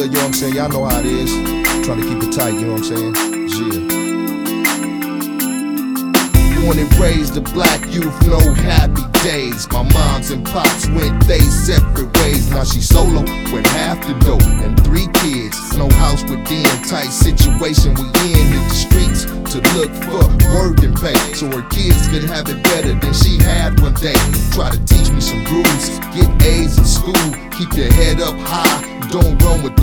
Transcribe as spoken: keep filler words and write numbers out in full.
hood, you know what I'm saying? Y'all know how it is. Trying to keep it tight, you know what I'm saying? Yeah. Born and raised a black youth, no happy days. My moms and pops went they separate ways. Now she solo with half the dough and three kids. No house within, tight situation we in. Hit the streets to look for work and pay, so her kids could have it better than she had one day. Try to teach me some rules, get A's in school, keep your head up high, don't run with the